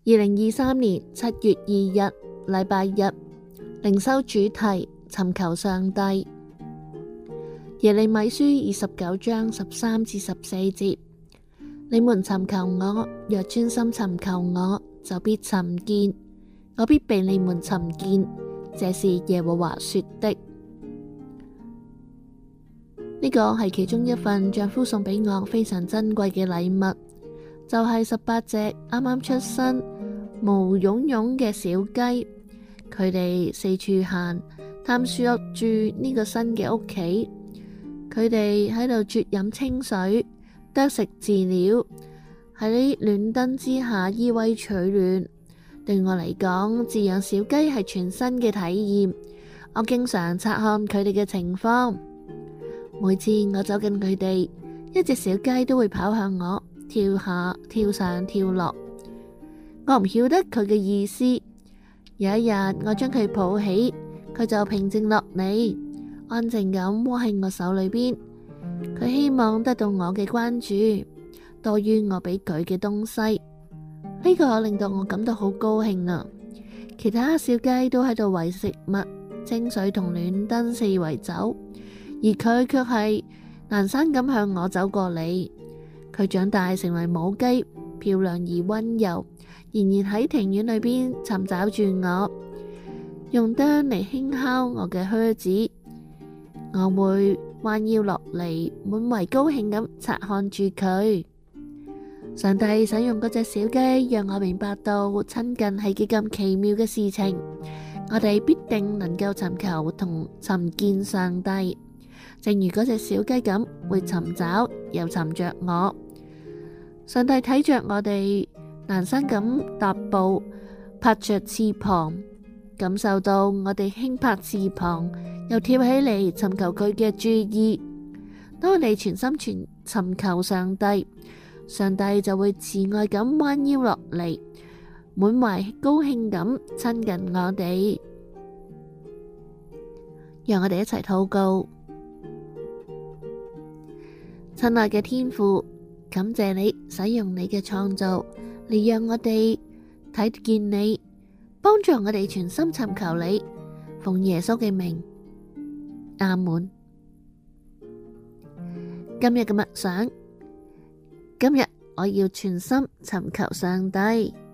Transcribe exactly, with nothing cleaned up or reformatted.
二零二三年七月二日，禮拜日，靈修主題：尋求上帝。耶利米書二十九章十三至十四節：你們尋求我，若專心尋求我，就必尋見，我必被你們尋見。這是耶和華說的。呢個係其中一份丈夫送俾我非常珍貴嘅禮物，就係十八隻啱啱出生毛茸茸嘅小雞。佢哋四處行，探索住呢個新嘅屋企。佢哋喺度啜飲清水，啄食飼料，喺暖燈之下依偎取暖。對我嚟講，飼養小雞係全新嘅體驗。我經常察看佢哋嘅情況。每次我走近佢哋，一隻小雞都會跑向我，跳下跳上跳落。我唔曉得佢嘅意思。有一日，我將佢抱起，佢就平靜落嚟，安靜咁窩喺我手裏邊。佢希望得到我嘅關注，多於我俾佢嘅東西。呢個令到我感到好高興啊！其他小雞都喺度為食物、清水同暖燈四圍走，而佢卻係蹣跚咁向我走過嚟。佢長大成為母雞，漂亮而温柔，仍然喺庭院裏邊尋找住我，用釘嚟輕敲我嘅靴子。我會彎腰落嚟，滿為高興咁察看住佢。上帝使用嗰隻小雞，讓我明白到親近係幾咁奇妙嘅事情。我哋必定能夠尋求同尋見上帝，正如嗰隻小雞咁，會尋找又尋着我。上帝睇着我哋蹣跚咁踏步，拍着翅膀，感受到我哋輕拍翅膀，又跳起嚟尋求佢嘅注意。當我哋全心全尋求上帝，上帝就會慈愛咁彎腰落嚟，滿懷高興咁親近我哋。讓我哋一齊禱告。親愛嘅天父，感謝你使用你嘅創造嚟讓我哋睇見你，幫助我哋全心尋求你。奉耶穌嘅名，阿門。今日嘅默想。今日我要全心尋求上帝。